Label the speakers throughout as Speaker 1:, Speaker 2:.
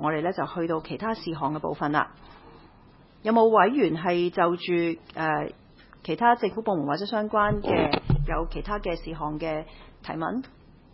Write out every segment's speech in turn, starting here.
Speaker 1: 我哋咧就去到其他事項嘅部分啦。有冇委員係就住其他政府部門或者相關嘅有其他嘅事項嘅提問？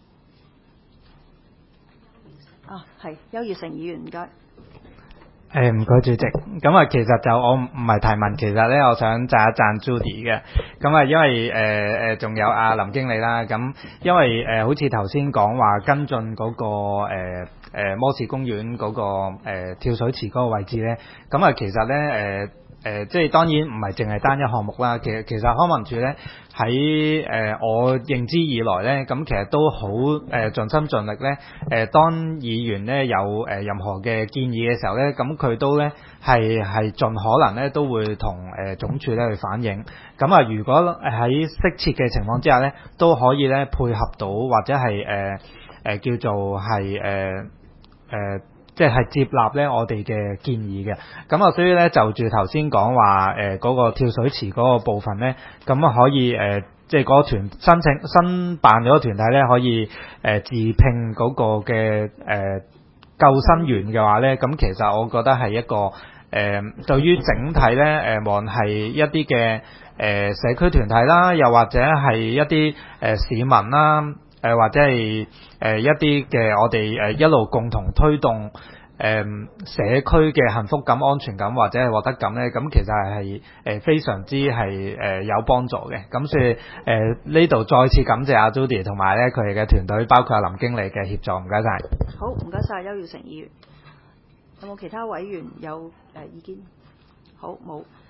Speaker 1: 係邱業成議員，唔該。
Speaker 2: 唔該主席，咁啊其實就我唔係提問，其實咧我想讚一讚 Judy 嘅，咁啊因為仲有阿林經理啦，咁因為好似頭先講話跟進嗰個摩士公園嗰個跳水池嗰個位置咧，咁啊其實咧即係當然唔係淨係單一項目啦，其實康文署咧喺我認知以來咧，咁其實都好盡心盡力咧，當議員咧有任何嘅建議嘅時候咧，咁佢都咧係盡可能咧都會同總署咧去反映。咁啊，如果喺適切嘅情況之下咧，都可以咧配合到或者係叫做係即係接納咧我哋嘅建議嘅，咁啊所以咧就住頭先講話嗰個跳水池嗰個部分咧，咁啊可以即係嗰個團申辦咗個團體咧可以自聘嗰個嘅救生員嘅話咧，咁其實我覺得係一個對於整體咧無論係一啲嘅社區團體啦，又或者係一啲市民啦。或者係一啲嘅我哋一路共同推動社區嘅幸福感、安全感或者係獲得感咧，咁其實係非常之係有幫助嘅。咁所以呢度再次感謝阿 Judy 同埋咧佢哋嘅團隊，包括阿林經理嘅協助，唔該晒。
Speaker 1: 好，唔該晒邱耀成議員。有冇其他委員有意見？好，冇。